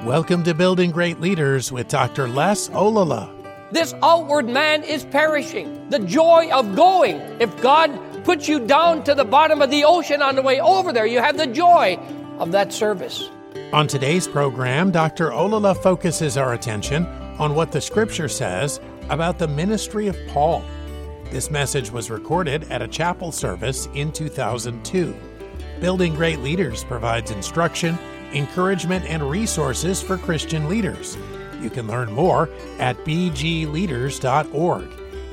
Welcome to Building Great Leaders with Dr. Les Olala. This outward man is perishing. The joy of going. If God puts you down to the bottom of the ocean on the way over there, you have the joy of that service. On today's program, Dr. Olala focuses our attention on what the Scripture says about the ministry of Paul. This message was recorded at a chapel service in 2002. Building Great Leaders provides instruction, encouragement, and resources for Christian leaders. You can learn more at bgleaders.org,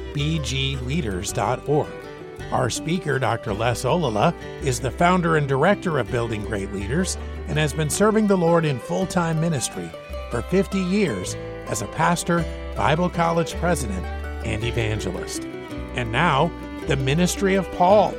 bgleaders.org. Our speaker, Dr. Les Olala, is the founder and director of Building Great Leaders and has been serving the Lord in full-time ministry for 50 years as a pastor, Bible college president, and evangelist. And now, the ministry of Paul.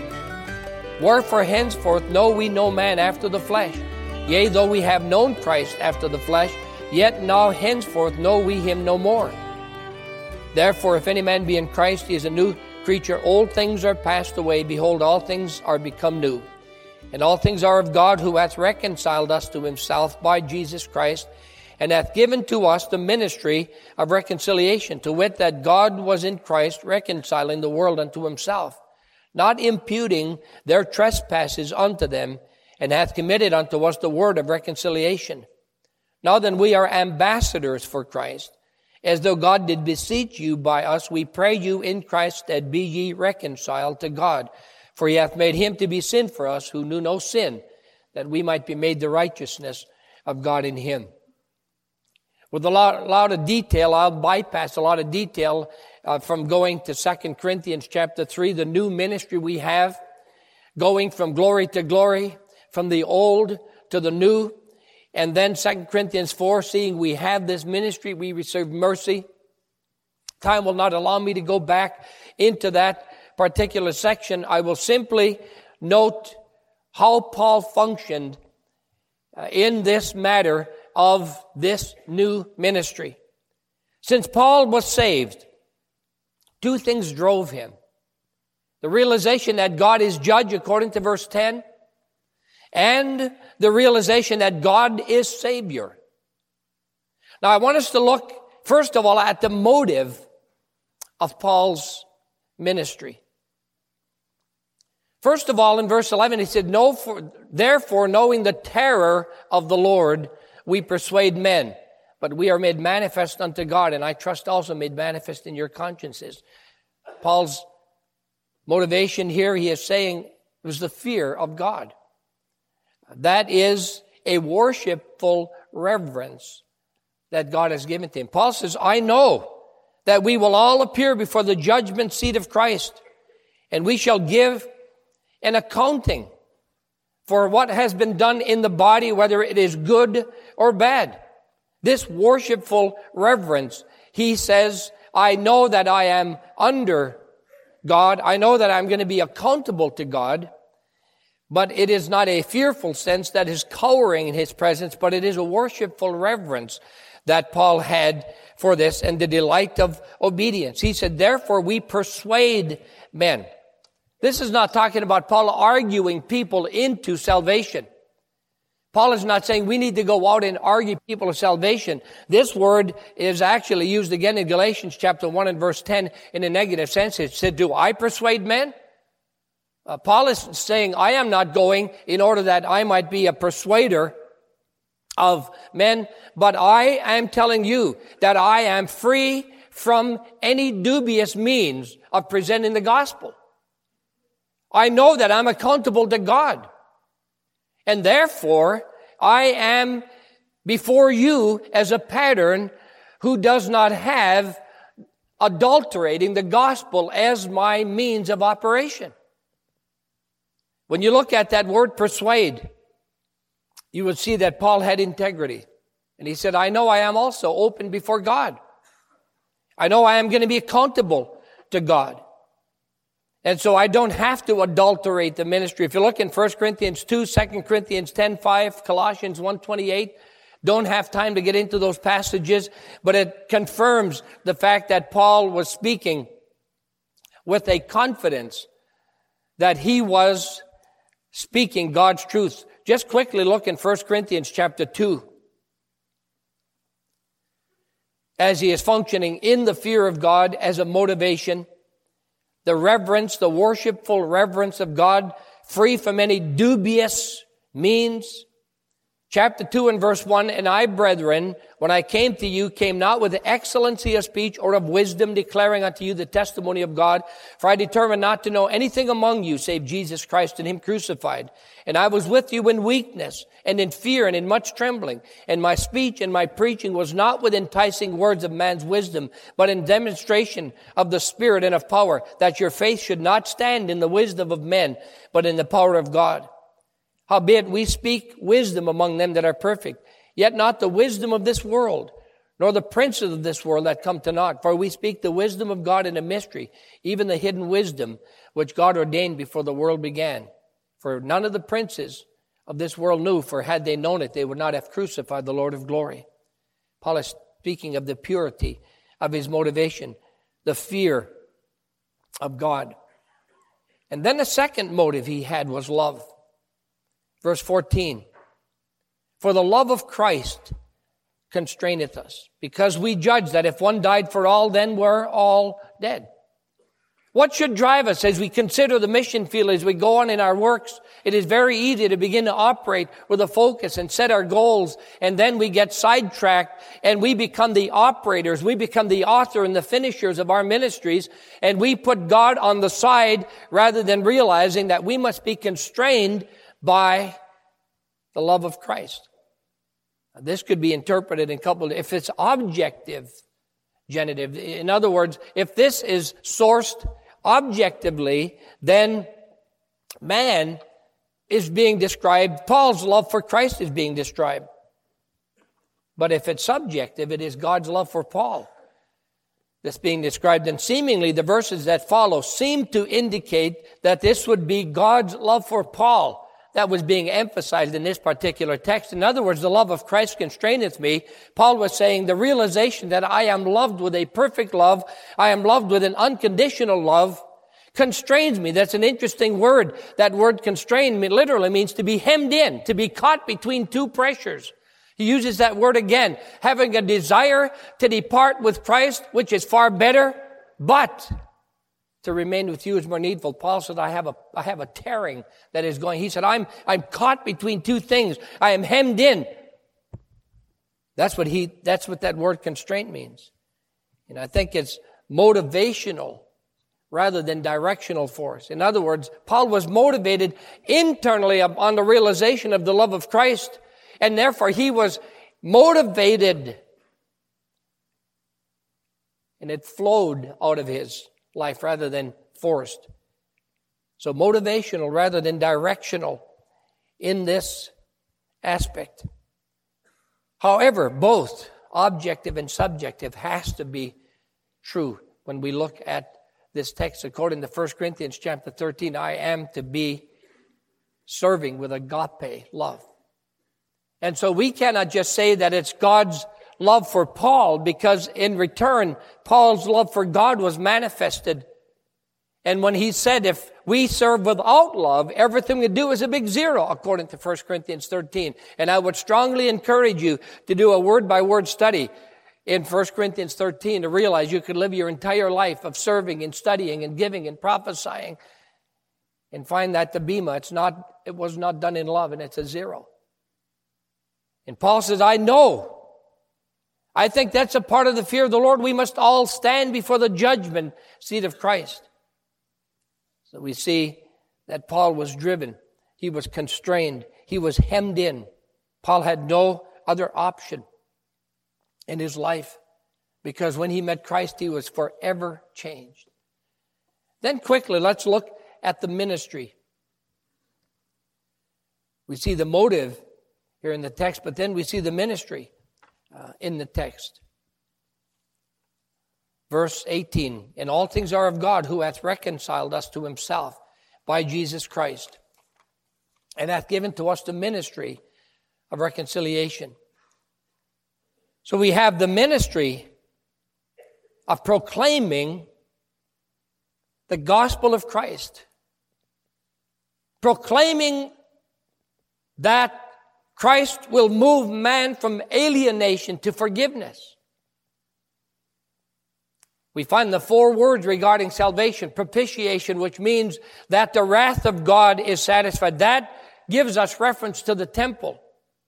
Wherefore henceforth know we no man after the flesh. Yea, though we have known Christ after the flesh, yet now henceforth know we him no more. Therefore, if any man be in Christ, he is a new creature. Old things are passed away. Behold, all things are become new. And all things are of God, who hath reconciled us to himself by Jesus Christ, and hath given to us the ministry of reconciliation, to wit, that God was in Christ reconciling the world unto himself, not imputing their trespasses unto them, and hath committed unto us the word of reconciliation. Now then, we are ambassadors for Christ, as though God did beseech you by us. We pray you in Christ's stead, be ye reconciled to God. For he hath made him to be sin for us, who knew no sin, that we might be made the righteousness of God in him. With a lot of detail, I'll bypass a lot of detail from going to 2 Corinthians chapter 3, the new ministry we have, going from glory to glory, from the old to the new. And then 2 Corinthians 4, seeing we have this ministry, we receive mercy. Time will not allow me to go back into that particular section. I will simply note how Paul functioned in this matter of this new ministry. Since Paul was saved, two things drove him. The realization that God is judge, according to verse 10, and the realization that God is Savior. Now, I want us to look, first of all, at the motive of Paul's ministry. First of all, in verse 11, he said, therefore, knowing the terror of the Lord, we persuade men, but we are made manifest unto God, and I trust also made manifest in your consciences. Paul's motivation here, he is saying, was the fear of God. That is a worshipful reverence that God has given to him. Paul says, I know that we will all appear before the judgment seat of Christ, and we shall give an accounting for what has been done in the body, whether it is good or bad. This worshipful reverence, he says, I know that I am under God. I know that I'm going to be accountable to God. But it is not a fearful sense that is cowering in his presence, but it is a worshipful reverence that Paul had for this and the delight of obedience. He said, therefore we persuade men. This is not talking about Paul arguing people into salvation. Paul is not saying we need to go out and argue people of salvation. This word is actually used again in Galatians chapter 1 and verse 10 in a negative sense. It said, do I persuade men? Paul is saying, I am not going in order that I might be a persuader of men, but I am telling you that I am free from any dubious means of presenting the gospel. I know that I'm accountable to God. And therefore, I am before you as a pattern who does not have adulterating the gospel as my means of operation. When you look at that word persuade, you would see that Paul had integrity. And he said, I know I am also open before God. I know I am going to be accountable to God. And so I don't have to adulterate the ministry. If you look in 1 Corinthians 2, 2 Corinthians 10:5, Colossians 1:28, don't have time to get into those passages, but it confirms the fact that Paul was speaking with a confidence that he was speaking God's truth. Just quickly look in 1 Corinthians chapter 2. as he is functioning in the fear of God as a motivation, the reverence, the worshipful reverence of God, free from any dubious means. Chapter 2 and verse 1, and I, brethren, when I came to you, came not with the excellency of speech or of wisdom, declaring unto you the testimony of God. For I determined not to know anything among you save Jesus Christ and him crucified. And I was with you in weakness and in fear and in much trembling. And my speech and my preaching was not with enticing words of man's wisdom, but in demonstration of the Spirit and of power, that your faith should not stand in the wisdom of men, but in the power of God. Howbeit we speak wisdom among them that are perfect, yet not the wisdom of this world, nor the princes of this world that come to naught. For we speak the wisdom of God in a mystery, even the hidden wisdom which God ordained before the world began. For none of the princes of this world knew, for had they known it, they would not have crucified the Lord of glory. Paul is speaking of the purity of his motivation, the fear of God. And then the second motive he had was love. Verse 14, for the love of Christ constraineth us, because we judge that if one died for all, then we're all dead. What should drive us as we consider the mission field, as we go on in our works? It is very easy to begin to operate with a focus and set our goals, and then we get sidetracked and we become the operators, we become the author and the finishers of our ministries, and we put God on the side rather than realizing that we must be constrained by the love of Christ. Now, this could be interpreted and coupled if it's objective genitive. In other words, if this is sourced objectively, then man is being described, Paul's love for Christ is being described. But if it's subjective, it is God's love for Paul that's being described. And seemingly the verses that follow seem to indicate that this would be God's love for Paul that was being emphasized in this particular text. In other words, the love of Christ constraineth me. Paul was saying the realization that I am loved with a perfect love, I am loved with an unconditional love, constrains me. That's an interesting word. That word constrain literally means to be hemmed in, to be caught between two pressures. He uses that word again, having a desire to depart with Christ, which is far better, but to remain with you is more needful. Paul said, I have a tearing that is going. He said, I'm caught between two things. I am hemmed in. That's what that word constraint means. And I think it's motivational rather than directional force. In other words, Paul was motivated internally on the realization of the love of Christ, and therefore he was motivated, and it flowed out of his life rather than forced. So motivational rather than directional in this aspect. However, both objective and subjective has to be true when we look at this text. According to 1 Corinthians chapter 13, I am to be serving with agape love. And so we cannot just say that it's God's love for Paul, because in return, Paul's love for God was manifested. And when he said, if we serve without love, everything we do is a big zero, according to 1 Corinthians 13. And I would strongly encourage you to do a word-by-word study in 1 Corinthians 13 to realize you could live your entire life of serving and studying and giving and prophesying and find that the bema, it was not done in love, and it's a zero. And Paul says, I think that's a part of the fear of the Lord. We must all stand before the judgment seat of Christ. So we see that Paul was driven. He was constrained. He was hemmed in. Paul had no other option in his life, because when he met Christ, he was forever changed. Then quickly, let's look at the ministry. We see the motive here in the text, but then we see the ministry in the text. Verse 18, and all things are of God, who hath reconciled us to himself by Jesus Christ, and hath given to us the ministry of reconciliation. So we have the ministry of proclaiming the gospel of Christ, proclaiming that Christ will move man from alienation to forgiveness. We find the 4 words regarding salvation. Propitiation, which means that the wrath of God is satisfied. That gives us reference to the temple.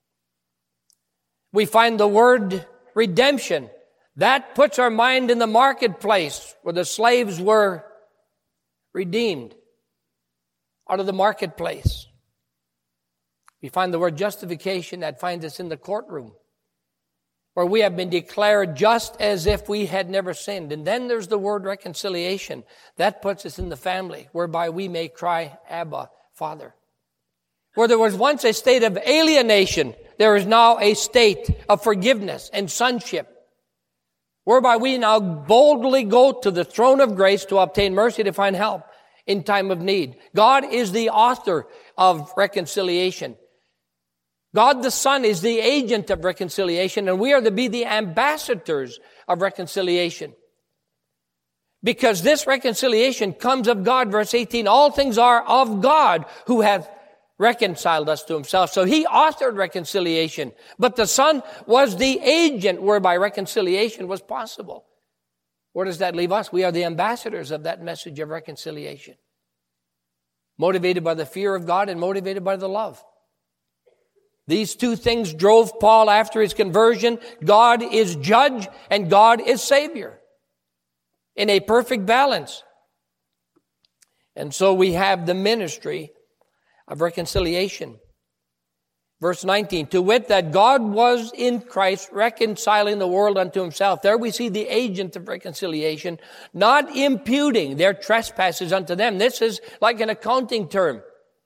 We find the word redemption. That puts our mind in the marketplace where the slaves were redeemed out of the marketplace. We find the word justification. That finds us in the courtroom, where we have been declared just as if we had never sinned. And then there's the word reconciliation. That puts us in the family, whereby we may cry, Abba, Father. Where there was once a state of alienation, there is now a state of forgiveness and sonship, whereby we now boldly go to the throne of grace to obtain mercy, to find help in time of need. God is the author of reconciliation. God the Son is the agent of reconciliation, and we are to be the ambassadors of reconciliation. Because this reconciliation comes of God. Verse 18, all things are of God, who hath reconciled us to himself. So he authored reconciliation, but the Son was the agent whereby reconciliation was possible. Where does that leave us? We are the ambassadors of that message of reconciliation, motivated by the fear of God and motivated by the love. These 2 things drove Paul after his conversion. God is judge and God is Savior in a perfect balance. And so we have the ministry of reconciliation. Verse 19, to wit, that God was in Christ reconciling the world unto himself. There we see the agent of reconciliation, not imputing their trespasses unto them. This is like an accounting term.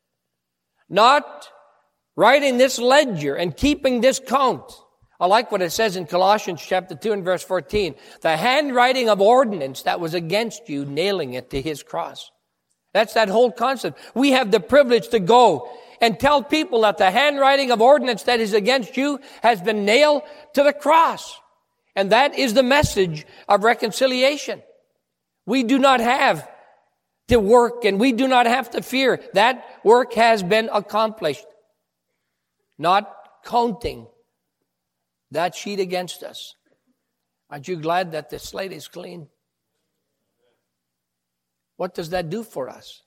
Not writing this ledger and keeping this count. I like what it says in Colossians chapter 2 and verse 14. The handwriting of ordinance that was against you, nailing it to his cross. That's that whole concept. We have the privilege to go and tell people that the handwriting of ordinance that is against you has been nailed to the cross. And that is the message of reconciliation. We do not have to work and we do not have to fear. That work has been accomplished. Not counting that sheet against us. Aren't you glad that the slate is clean? What does that do for us?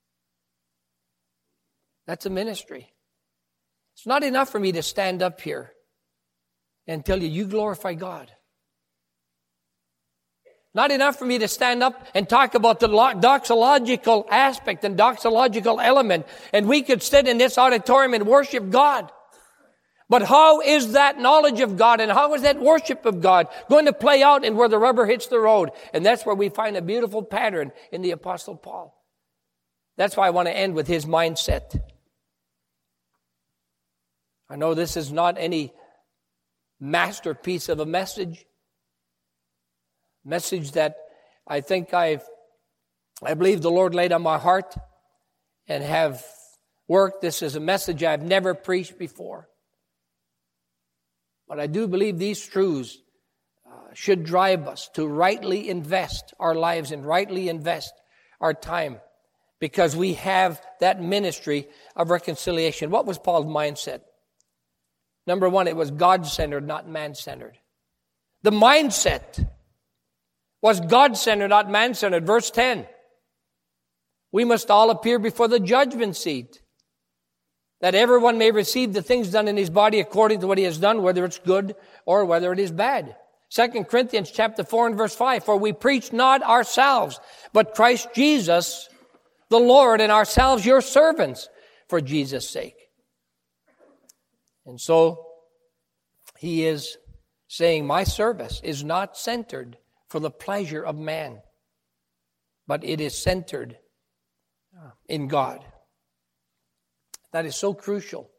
That's a ministry. It's not enough for me to stand up here and tell you glorify God. Not enough for me to stand up and talk about the doxological aspect and doxological element, and we could sit in this auditorium and worship God. But how is that knowledge of God and how is that worship of God going to play out in where the rubber hits the road? And that's where we find a beautiful pattern in the Apostle Paul. That's why I want to end with his mindset. I know this is not any masterpiece of a message that I think I believe the Lord laid on my heart and have worked. This is a message I've never preached before. But I do believe these truths should drive us to rightly invest our lives and rightly invest our time, because we have that ministry of reconciliation. What was Paul's mindset? Number one, it was God-centered, not man-centered. The mindset was God-centered, not man-centered. Verse 10, we must all appear before the judgment seat, that everyone may receive the things done in his body according to what he has done, whether it's good or whether it is bad. 2 Corinthians chapter 4 and verse 5, for we preach not ourselves, but Christ Jesus, the Lord, and ourselves your servants for Jesus' sake. And so he is saying, my service is not centered for the pleasure of man, but it is centered in God. That is so crucial.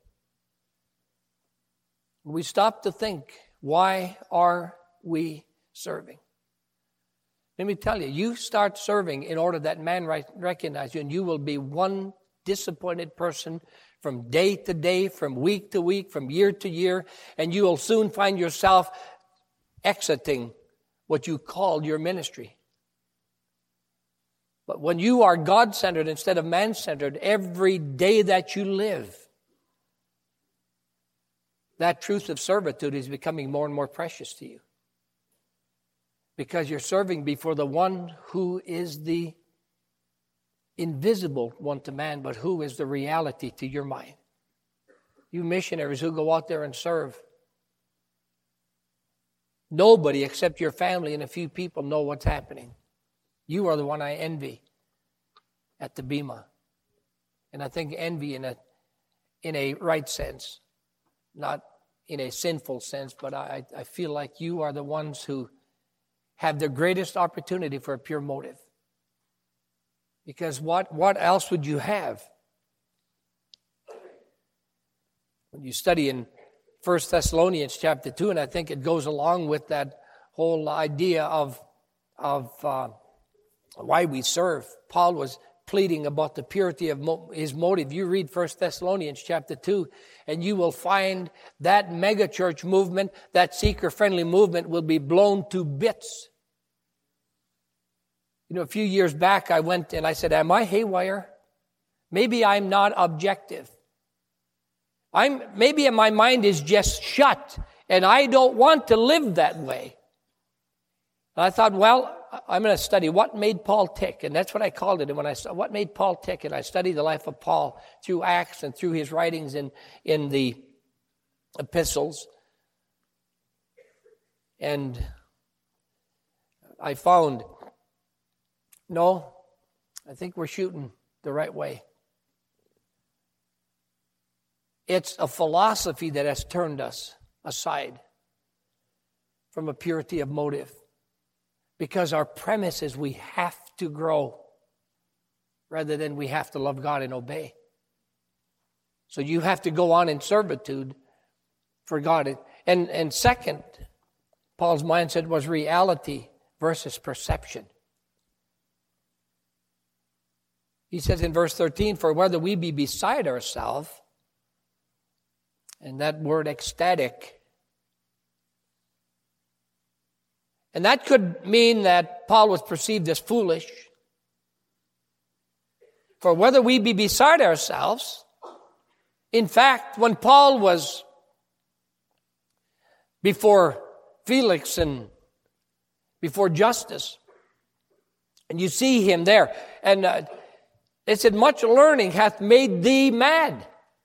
We stop to think, why are we serving? Let me tell you, you start serving in order that man recognize you, and you will be one disappointed person from day to day, from week to week, from year to year, and you will soon find yourself exiting what you called your ministry. But when you are God-centered instead of man-centered, every day that you live, that truth of servitude is becoming more and more precious to you. Because you're serving before the one who is the invisible one to man, but who is the reality to your mind. You missionaries who go out there and serve, nobody except your family and a few people know what's happening. You are the one I envy at the Bema. And I think envy in a right sense, not in a sinful sense, but I feel like you are the ones who have the greatest opportunity for a pure motive. Because what else would you have? When you study in 1 Thessalonians chapter 2, and I think it goes along with that whole idea of why we serve. Paul was pleading about the purity of his motive. You read 1 Thessalonians chapter 2, and you will find that megachurch movement, that seeker-friendly movement will be blown to bits. You know, a few years back I went and I said, am I haywire? Maybe I'm not objective. Maybe my mind is just shut, and I don't want to live that way. And I thought, well, I'm going to study what made Paul tick, and that's what I called it. And when what made Paul tick, and I studied the life of Paul through Acts and through his writings in the epistles, and I found, no, I think we're shooting the right way. It's a philosophy that has turned us aside from a purity of motive. Because our premise is we have to grow rather than we have to love God and obey. So you have to go on in servitude for God. And second, Paul's mindset was reality versus perception. He says in verse 13, for whether we be beside ourselves, and that word ecstatic, and that could mean that Paul was perceived as foolish. For whether we be beside ourselves, in fact, when Paul was before Felix and before Justus, and you see him there, and it said, much learning hath made thee mad.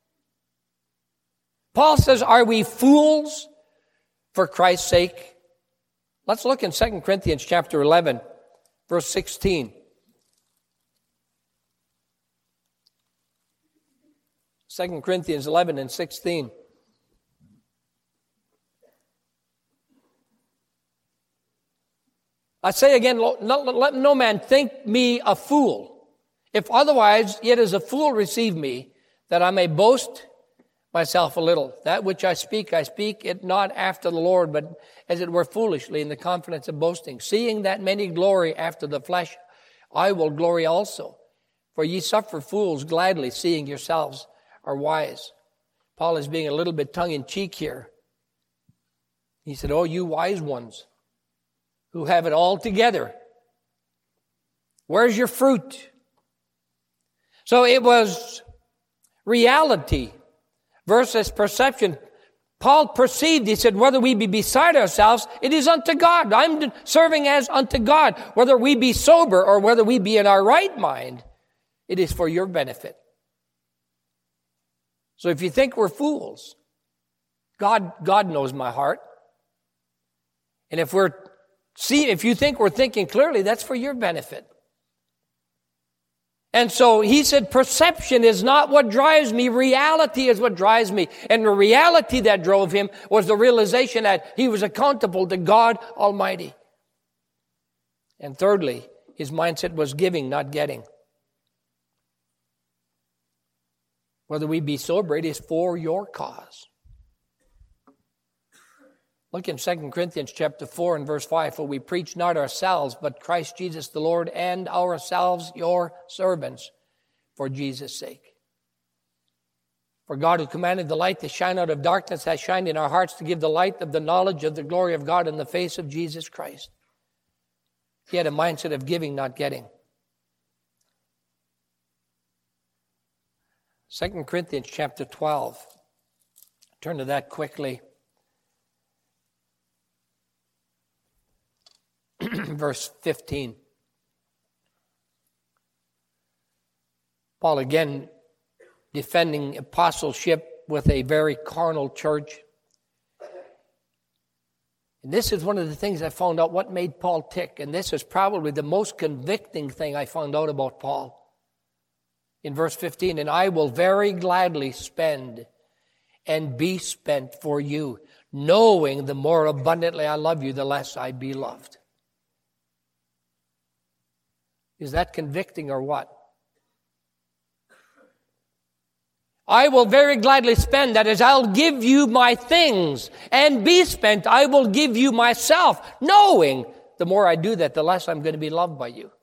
Paul says, are we fools for Christ's sake? Let's look in 2 Corinthians chapter 11, verse 16. 2 Corinthians 11 and 16. I say again, let no man think me a fool. If otherwise, yet as a fool receive me, that I may boast myself a little. That which I speak it not after the Lord, but as it were foolishly in the confidence of boasting. Seeing that many glory after the flesh, I will glory also. For ye suffer fools gladly, seeing yourselves are wise. Paul is being a little bit tongue-in-cheek here. He said, oh, you wise ones who have it all together, where's your fruit? So it was reality versus perception. Paul perceived, he said, whether we be beside ourselves, it is unto God. I'm serving as unto God. Whether we be sober or whether we be in our right mind, it is for your benefit. So if you think we're fools, God knows my heart. And if you think we're thinking clearly, that's for your benefit. And so he said, perception is not what drives me. Reality is what drives me. And the reality that drove him was the realization that he was accountable to God Almighty. And thirdly, his mindset was giving, not getting. Whether we be sober, it is for your cause. Look in 2 Corinthians chapter 4 and verse 5. For we preach not ourselves, but Christ Jesus the Lord, and ourselves your servants, for Jesus' sake. For God, who commanded the light to shine out of darkness, has shined in our hearts to give the light of the knowledge of the glory of God in the face of Jesus Christ. He had a mindset of giving, not getting. 2 Corinthians chapter 12. Turn to that quickly. verse 15. Paul again defending apostleship with a very carnal church. And this is one of the things I found out what made Paul tick. And this is probably the most convicting thing I found out about Paul. In verse 15, and I will very gladly spend and be spent for you, knowing the more abundantly I love you, the less I be loved. Is that convicting or what? I will very gladly spend, that is, I'll give you my things and be spent. I will give you myself, knowing the more I do that, the less I'm going to be loved by you.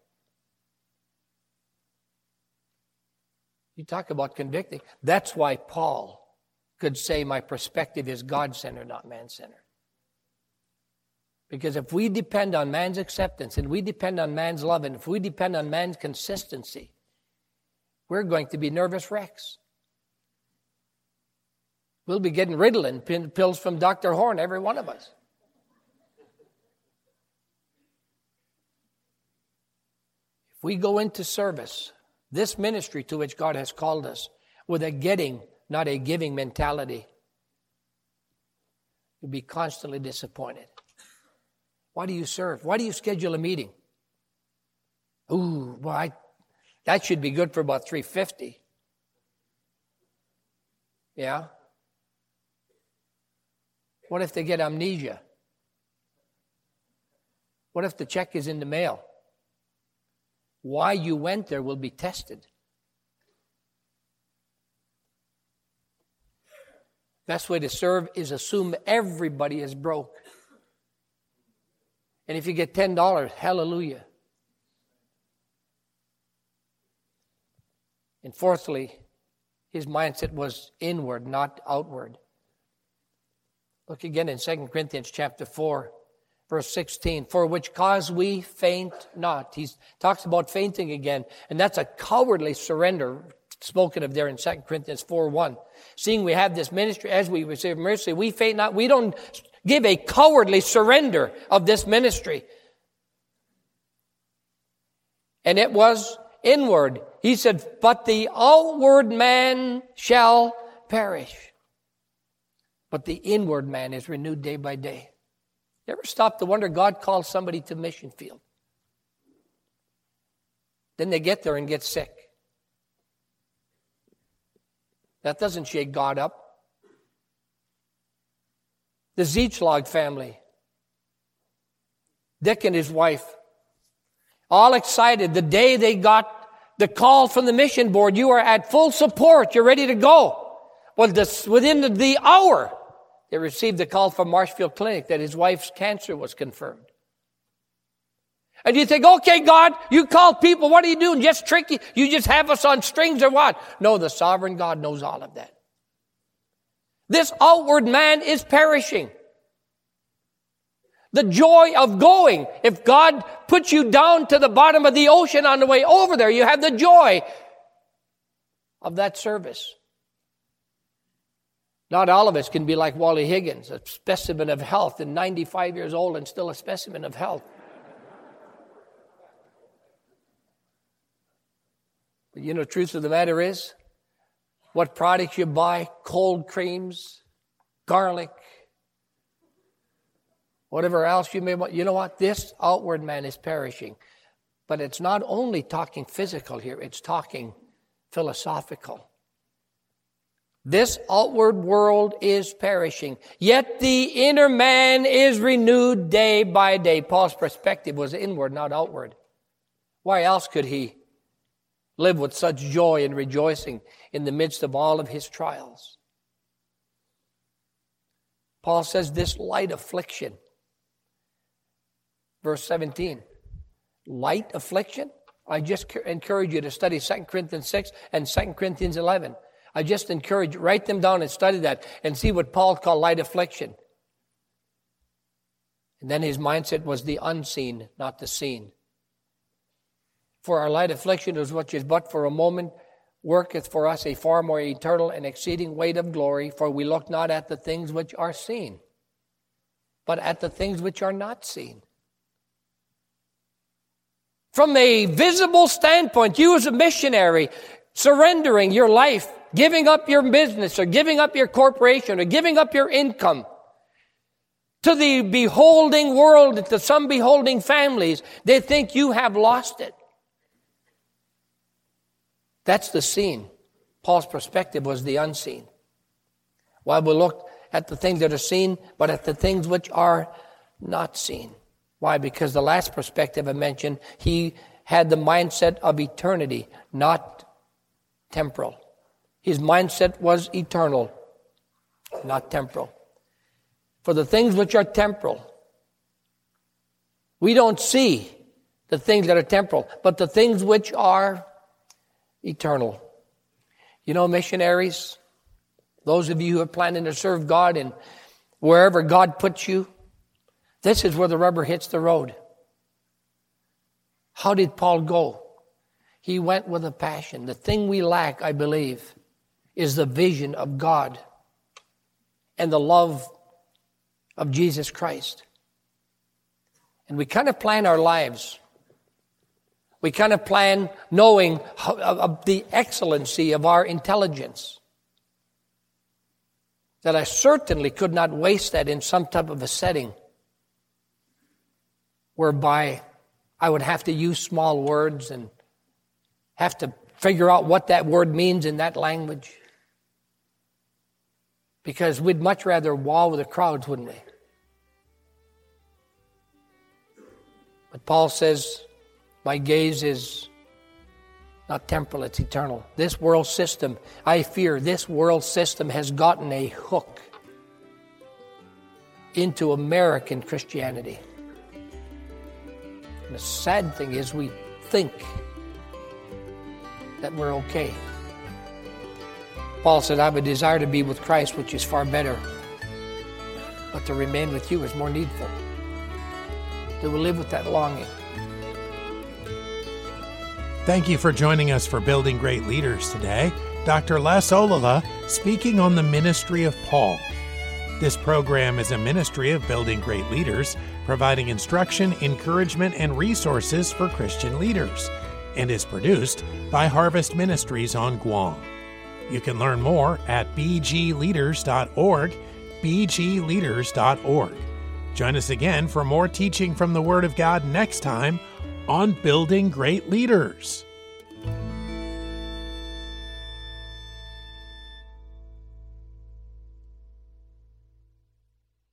You talk about convicting. That's why Paul could say my perspective is God-centered, not man-centered. Because if we depend on man's acceptance and we depend on man's love and if we depend on man's consistency, we're going to be nervous wrecks. We'll be getting Ritalin pills from Dr. Horn, every one of us. If we go into service, this ministry to which God has called us, with a getting, not a giving mentality, you'll be constantly disappointed. Why do you serve? Why do you schedule a meeting? Ooh, well, that should be good for about $350. Yeah? What if they get amnesia? What if the check is in the mail? Why you went there will be tested. Best way to serve is assume everybody is broke. And if you get $10, hallelujah. And fourthly, his mindset was inward, not outward. Look again in 2 Corinthians chapter 4, verse 16. For which cause we faint not. He talks about fainting again. And that's a cowardly surrender spoken of there in 2 Corinthians 4:1. Seeing we have this ministry, as we receive mercy, we faint not. We don't give a cowardly surrender of this ministry. And it was inward. He said, but the outward man shall perish. But the inward man is renewed day by day. You ever stop to wonder, God calls somebody to mission field. Then they get there and get sick. That doesn't shake God up. The Zeitschlag family. Dick and his wife. All excited. The day they got the call from the mission board, you are at full support. You're ready to go. Well, within the hour, they received the call from Marshfield Clinic that his wife's cancer was confirmed. And you think, okay, God, you call people. What are you doing? Just tricky. You just have us on strings or what? No, the sovereign God knows all of that. This outward man is perishing. The joy of going. If God puts you down to the bottom of the ocean on the way over there, you have the joy of that service. Not all of us can be like Wally Higgins, a specimen of health, and 95 years old and still a specimen of health. But you know, the truth of the matter is, what products you buy, cold creams, garlic, whatever else you may want, you know what? This outward man is perishing. But it's not only talking physical here, it's talking philosophical. This outward world is perishing, yet the inner man is renewed day by day. Paul's perspective was inward, not outward. Why else could he live with such joy and rejoicing in the midst of all of his trials? Paul says this light affliction. Verse 17. Light affliction? I just encourage you to study 2 Corinthians 6 and 2 Corinthians 11. I just encourage you, write them down and study that and see what Paul called light affliction. And then his mindset was the unseen, not the seen. For our light affliction is which is but for a moment, worketh for us a far more eternal and exceeding weight of glory, for we look not at the things which are seen, but at the things which are not seen. From a visible standpoint, you as a missionary, surrendering your life, giving up your business or giving up your corporation or giving up your income to the beholding world, to some beholding families, they think you have lost it. That's the seen. Paul's perspective was the unseen. While we look at the things that are seen, but at the things which are not seen. Why? Because the last perspective I mentioned, he had the mindset of eternity, not temporal. His mindset was eternal, not temporal. For the things which are temporal, we don't see the things that are temporal, but the things which are eternal. You know, missionaries, those of you who are planning to serve God and wherever God puts you, this is where the rubber hits the road. How did Paul go? He went with a passion. The thing we lack, I believe, is the vision of God and the love of Jesus Christ. And we kind of plan our lives. We kind of plan knowing of the excellency of our intelligence. That I certainly could not waste that in some type of a setting whereby I would have to use small words and have to figure out what that word means in that language. Because we'd much rather wall with the crowds, wouldn't we? But Paul says, my gaze is not temporal, it's eternal. This world system, I fear this world system has gotten a hook into American Christianity. And the sad thing is we think that we're okay. Paul said, I have a desire to be with Christ, which is far better. But to remain with you is more needful. They will live with that longing. Thank you for joining us for Building Great Leaders today. Dr. Les Olala speaking on the ministry of Paul. This program is a ministry of Building Great Leaders, providing instruction, encouragement, and resources for Christian leaders, and is produced by Harvest Ministries on Guam. You can learn more at bgleaders.org, bgleaders.org. Join us again for more teaching from the Word of God next time on Building Great Leaders.